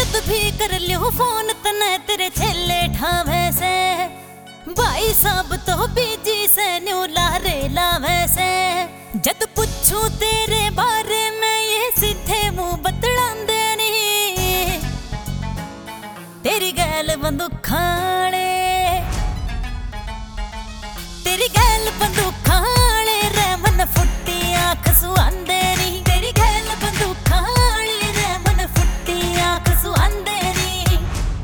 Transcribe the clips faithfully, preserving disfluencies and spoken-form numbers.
जब भी कर लियो फोन तने तेरे छेले ठावे से, भाई साहब तो बीजी से न्यू लारे लावे से। जब पूछूं तेरे बारे में ये सीधे मुंह बतलांदे नी, तेरी गैल बंदूक खाने, तेरी गैल बंदूक खाने रे मन फुट्टी आंख सुआंदे नी, तेरी गैल बंदूक खाने रे मन फुट्टी आंख सुआंदे नी।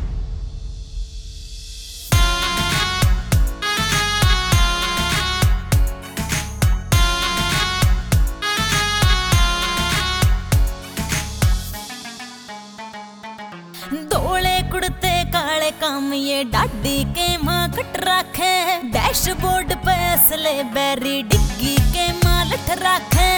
धोले कुड़ते काले काम ये डाडी के माँ कट रखे, डैशबोर्ड पे असले बैरी डिग्गी के माँ लट रखे।